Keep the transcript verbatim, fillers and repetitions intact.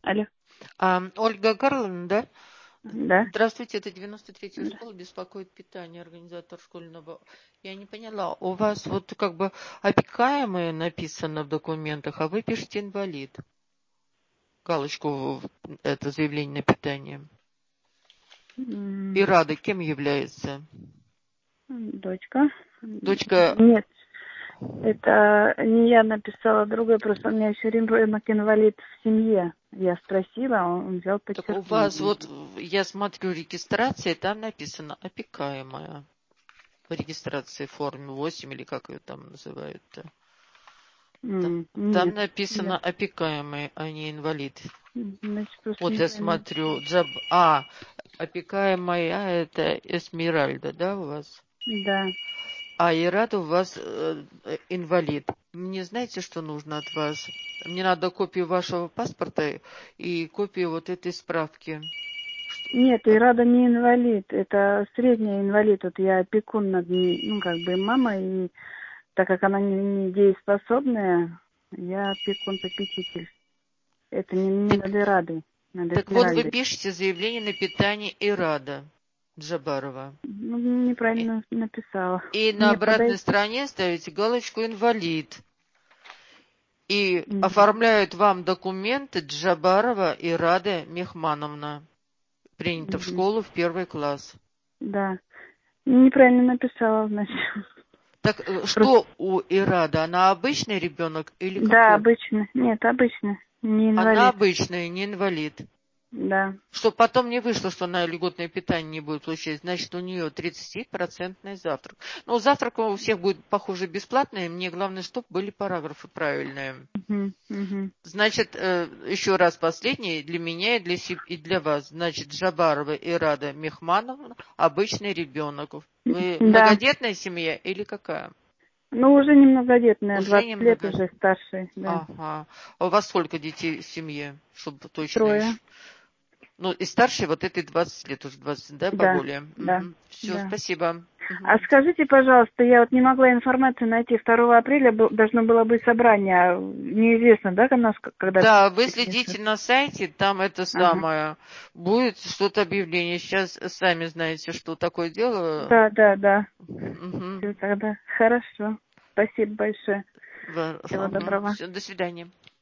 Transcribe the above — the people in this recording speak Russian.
Алло. А, Ольга Карловна, да? Да. Здравствуйте, это девяносто третья Да. школа, беспокоит питание, организатор школьного. Я не поняла, у вас вот как бы опекаемые написано в документах, а вы пишете инвалид. Галочку, в это заявление на питание. М, И Рада кем является? Дочка. Дочка. Нет, это не я написала, другой, просто у меня еще ребенок инвалид в семье. Я спросила, он взял, Так у подчеркнул. вас вот, я смотрю, регистрация, там написано опекаемая. По регистрации форме восемь или как ее там называют-то. М, Там Нет. написано Я, опекаемый, а не инвалид. значит, просто Вот я неправильно смотрю, написала. Джаб... а, опекаемая, это Эсмеральда, да, у вас? Да. А Ирада у вас э, э, инвалид. Мне знаете, что нужно от вас? Мне надо копию вашего паспорта и копию вот этой справки. Нет, Что- Ирада не инвалид, это средний инвалид. Вот я опекун над ней, ну, как бы мама, и так как она не, не дееспособная, я опекун-попечитель. Это не, не Так, над Ирадой, над так вот вы Эсмеральдой. пишете заявление на питание Ирада Джабарова. Ну, неправильно написала. И на Мне обратной подойти? стороне ставите галочку «Инвалид». И Мгм. оформляют вам документы Джабарова и Рады Мехмановна. Принято в Мгм. школу в первый класс. Да. Неправильно написала, значит. Так э, Просто... что у Ирады? Она обычный ребенок или Да, какой? обычно. Нет, обычно. Не Она инвалид. обычная, не инвалид. Да. Чтобы потом не вышло, что она льготное питание не будет получать, значит, у нее тридцатипроцентный завтрак. Ну, завтрак у всех будет, похоже, бесплатный. Мне главное, чтобы были параграфы правильные. Мгм. Мгм. Значит, э, еще раз последний для меня и для, себ- и для вас. Значит, Джабарова Ирада Мехмановна, обычный ребенок. Вы Да. многодетная семья или какая? Ну, уже не многодетная, Уже двадцать лет немного. уже старший, да. Ага. А у вас сколько детей в семье? Чтобы точно Трое. еще. Ну, и старший вот этой двадцать лет, уже двадцать, да, Да. поболее. Да. Угу. Все, Да. спасибо. А Угу. скажите, пожалуйста, я вот не могла информацию найти. второго апреля был- должно было быть собрание. а Неизвестно, да, у нас к- когда Да, вы перенесут? следите на сайте, там это Ага. самое, будет что-то объявление. Сейчас сами знаете, что такое дело. Да, да, да. Угу. Все тогда. Хорошо. Спасибо большое. Всего доброго. Все, до свидания.